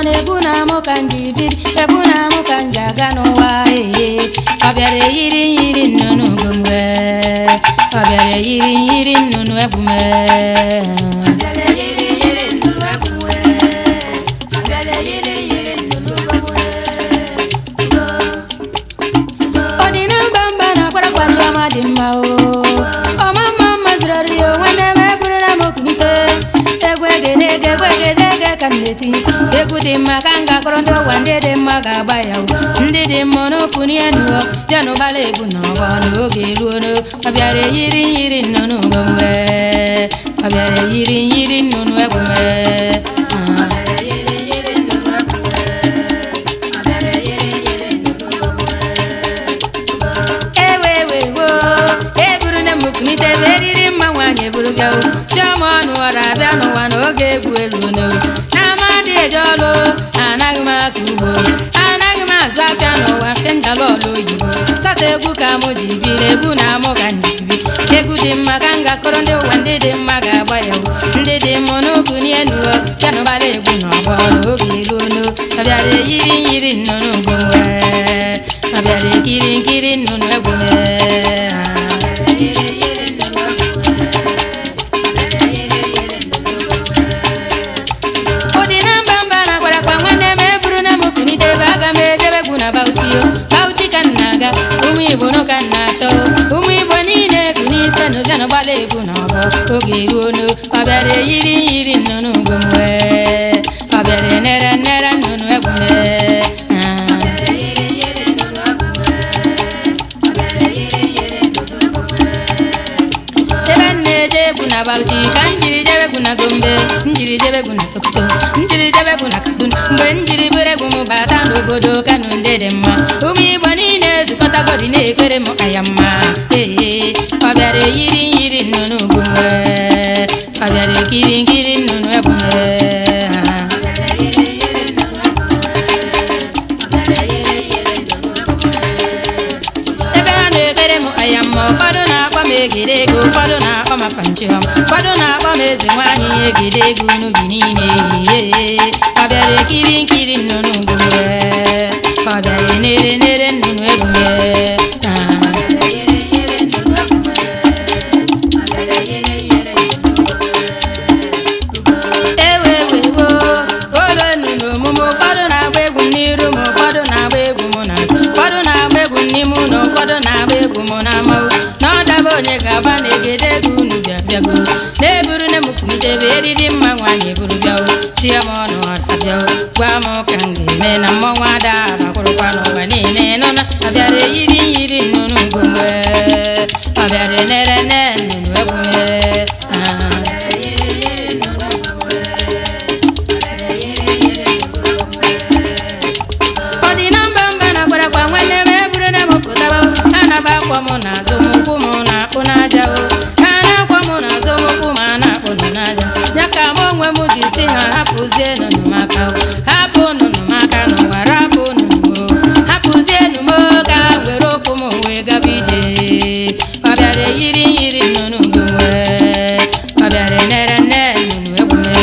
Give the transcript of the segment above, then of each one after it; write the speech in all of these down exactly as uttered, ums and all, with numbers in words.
na egwu na amụ ka nji biri egwu na amụ ka nji aga n'ụwa ee ọ bịara yiri yiri nnụnụ gomwe ọ bịara yiri yiri nnụnụ egwume ọ dị na mba mba na akwara kwachi ọma dị mma o ọma mma mma zụrọrọ ya nwanne m eburula m okunite egwu egedege egwu egedege ka m na-eti egwu dị mma ka m ga-akọrọ ndị ụwa ndị dị mma ga-agba ya ndị dị mma n'okwu n'enuo bịa n'ụbala egwu na ọgbọ n'oge eruo no ọ bịara yiri yiri nnụnụ gomwe ọ bịara yiri yiri nnụnụ egwume kunite beriri mma nwanyị buru bịa chioma ọnụ ọra abịa n'ụwa n'oge egwu elu n'ewu na amadị eje ọlụ anaghị m aka ugbo anaghị m azụ afịa n'ụwa nke ngala ọlụ oyibo sata egwu ka mụ ji biri egwu na amụ ka njibi egwu dị mma ka m ga-akọrọ ndị ụwa ndị dị mma ga-agba ya ndị dị mma n'okwu n'enuo bịa n'ụbala egwu na ọgbọ n'oge elu no ọ bịara yiri yiri nnụnụ gomwe ọ bịara ekiri nkiri nnụnụ egwume Bauchi ka na-aga ụmụ Igbo no ka na-achọ ụmụ Igbo niile kunite n'ụja n'ụgbala egwu na ọgbọ oge ruo no ọ bịara yiri yiri nnụnụ gomwe ọ bịara nere nere nnụnụ egwume ebe m na-eje egwu na Bauchi ka m jiri jebe egwu na Gombe m jiri jebe egwu na Sokoto m jiri jebe egwu na Kaduna mgbe m jiri bere egwu m bata n'obodo Kano ndị dị mma ụmụ Igbo niile zukọtagodi na-ekwere m aya mma ee ọ bịara yiri yiri nnụnụ gomwe ọ bịara ekiri nkiri nnụnụ egwume ebe ha na-ekwere m aya mma ụfọdụ na-akpọ m egede ego ụfọdụ na-akpọ m afanchiọm ụfọdụ na-akpọ m eze nwaanyị egede ego n'ubi niile ee ọ bịara ekiri nkiri nnụnụ gomwe ọ bịara nere nere nnụnụ egwume ewewewo olu nnụnụ omume ụfọdụ na-agba egwu n'iru m ụfọdụ na-agba egwu m n'azụ ụfọdụ na-agba egwu n'ime ụlọ ụfọdụ na-agba egwu m n'ama na ọdaba onye ga-aba na egede ego unu bịa bịago na-eburu ne m kunitebe eriri mma nwanyị buru bịao chioma ọnụ ọra gwa m ka m ga-eme na mmọnwụ ada abakwụrụkwa n'ụwa niile nọ na ọ bịara yiri yiri nnụnụ gomwe ọ bịara nere nne nnụnụ egwume ọ dị na mba mba na gwarakwa nwanne m eburu na m pụtaba ha na-agba akwa m n'azụ m ụkwụ m na-akpụ n'aja o ha na-akwa m n'azụ m ụkwụ ma a na-akpụ nụ n'aja ya ka m onwe m ji si ha hapụzie nụnụ maka hapụ nụnụ maka n'ụwa rapụ nụnụ hapụzie nụmo ka were ụkwụ m wee gaba ije ọ bịara yiri yiri nnụnụ gomwe ọ bịara nere nne nnụnụ egwume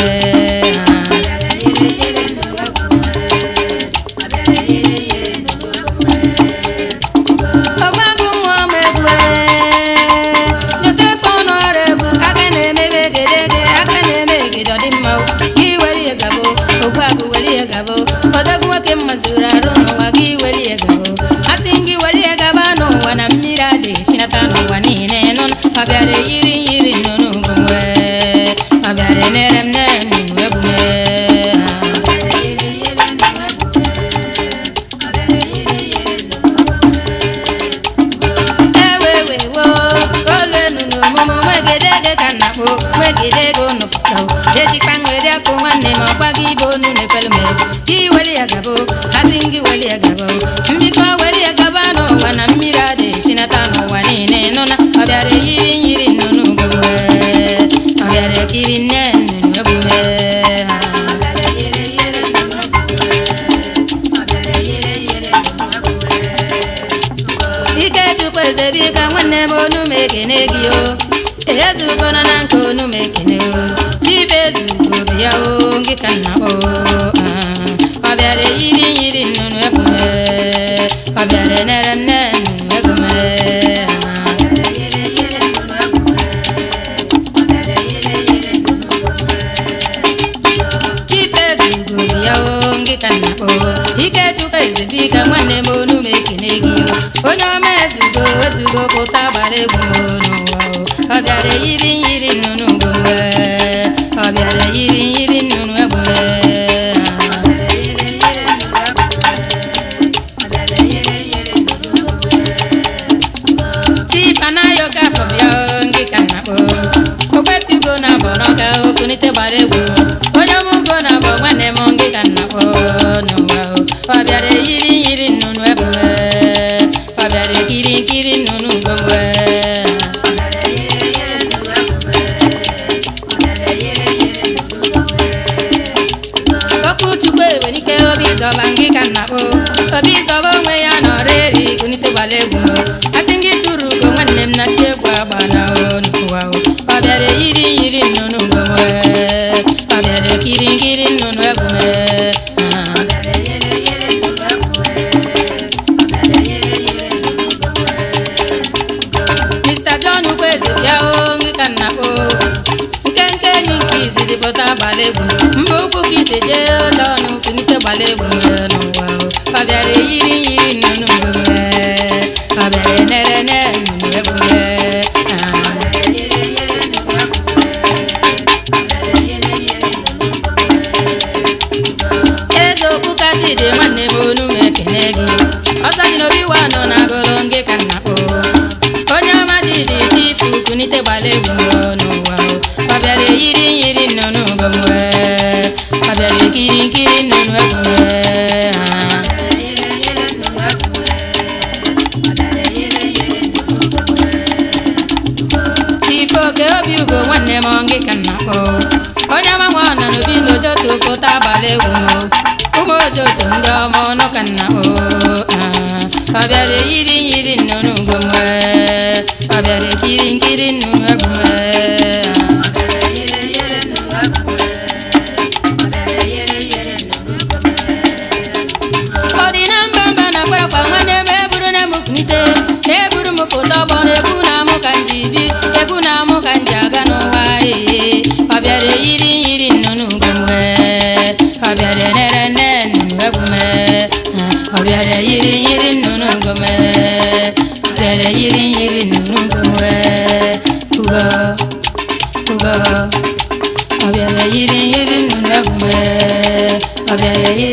ọgbagụ nwa m egwu Joseph ọnụ ọrụ egwu aka na-emebe egedege aka na-eme egede ọ dị mma gị were ihe gabo okwu agụ were ihe gabo odogwu nwoke mma zuru arụ n'ụwa gị were ihe gabo asị gị were ihe gaba n'ụwa na mmiri adịghị chinata n'ụwa niile nọ ọ bịara yiri yiri nnụnụ gomwe ọ bịara nere m nne nnụnụ egwume ewewewo olu nnụnụ omume nwegedege ka nnakpo nwegedege nụpụta ejikpa nwere akụ nwanne ma ọkwa gị ibe onu na-ekwelu m egwu gị were ya gabo asị gị were ya gabo mbikọ were ya gaba n'ụwa na mmiri adịghị chinata n'ụwa niile nọ na ọ bịara yiri yiri nnụnụ gomwe ọ bịara ekiri nne nnụnụ egwume Ikechukwu Ezebika nwanne m onu m ekene gị o ezugona na nke onu m ekene o chief ezugo bịa o gị ka nna o ọbịara yiri yiri nnụnụ ekwume ọbịara nere nne nnụnụ egume chifezugoro ya o ngị ka nnakpo Ikechukwu Ezebika nwanne m onu m ekene gị o onye ọma ezugo ezugo pụta gbara egwu m n'ụwa o ọbịara yiri yiri nnụnụ egume ọbịara yiri yiri nnụnụ egume Tifanayoka fọbịa o ngị ka nnakpo okwefigo na abọ n'ọka okunite gbara egwu onye ọmụgo na abọ nwanne m ngị ka nnakpo n'ụwa o ọbịara yiri yiri nnụnụ egume ọbịara kiri nkiri nnụnụ egume Okwuchukwu Ewenike obi zọba ngị ka nnakpo obi zọba onwe ya nọrọ eri kunite gbara egwu asị ngị tụrụ ugo nwanne m na chi egwu agba na n'ụwa o ọbịara yiri yiri nnụnụ egume ọbịara kiri nkiri nnụnụ egume Mister John Ukwezo bịa o ngị ka nnakpo nke nke enyi nke izizi pụta gbara egwu mba ukwu ka isi jee John kunite gbara egwu n'ụwa o ọbịara yiri yiri nnụnụ egume ọbịara nere nere nnụnụ egume eze okwu kacha dị nwanne m onu m ekene gị ọsọ dị n'obi wa nọ na agụrụ ngị ka nnakpo onye ọma ji dị tifu kunite gbara egwu n'ụwa o ọbịara yiri yiri nnụnụ egume ọbịara kiri nkiri nnụnụ egume Chief Oke obi ugo nwanne m ngị ka nnakpo onye ọma nwa ọ nọ n'obi n'ojoto pụta gbara egwu ụmụ ojoto ndị ọma ọnụ ka nnakpo ọbịara yiri yiri nnụnụ egume ọbịara kiri nkiri nnụnụ egume ọ dị na mba mba na kwakwa nwanne m eburu na m kunite eburu m pụta ọgbọ na ebu na mụ ka nji bi ebu na mụ ka nji aga n'ụwa ee ọbịara yiri yiri nnụnụ egume ọbịara nere nne nnụnụ egume ọbịara yiri yiri nnụnụ egume ọbịara yiri yiri nnụnụ egume ugo ugo ọbịara yiri yiri nnụnụ egume ọbịara yiri